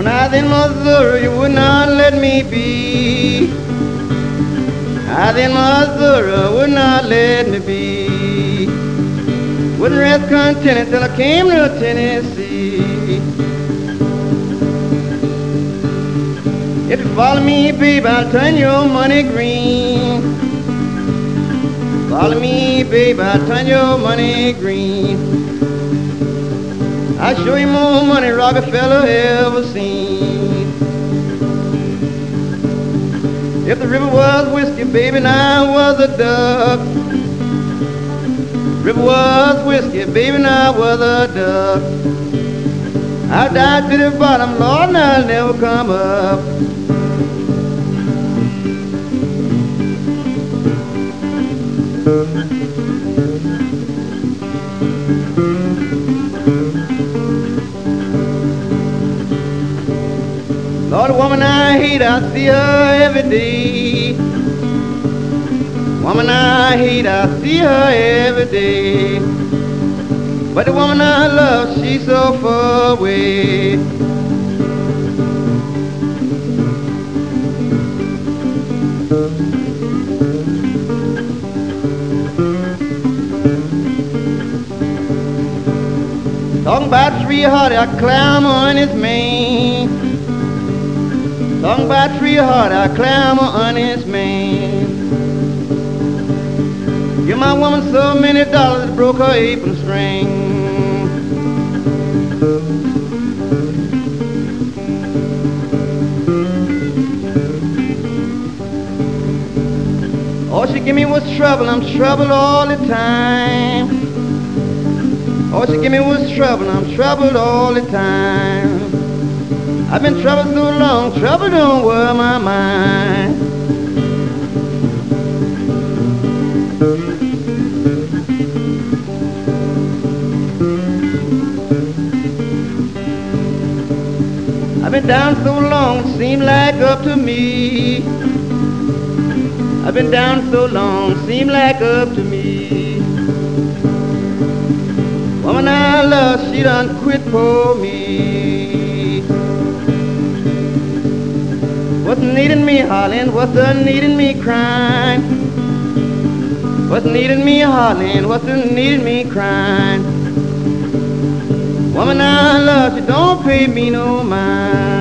When I was in Missouri, you would not let me be. I was in Missouri, would not let me be. Wouldn't rest contented till I came to Tennessee. If you follow me, babe, I'll turn your money green. Follow me, babe, I'll turn your money green. I'll show you more money Rockefeller ever seen. If the river was whiskey, baby, and I was a duck. River was whiskey, baby, and I was a duck. I'll dive to the bottom, Lord, and I'll never come up. Lord, the woman I hate, I see her every day. Woman I hate, I see her every day. But the woman I love, she's so far away. Talking about Tree Heart, I climb on his mane. Talking about Tree Heart, I climb on his mane. Give my woman so many dollars, it broke her apron string. All she give me was trouble, I'm troubled all the time. All she give me was trouble, I'm troubled all the time. I've been troubled so long, trouble don't worry my mind. I've been down so long, seemed like up to me. I've been down so long, seemed like up to me. Woman I love, she done quit for me. What's needing me hollering, what's the needing me crying? What's needing me hollering, what's the needing me crying? Woman I love, she don't pay me no mind.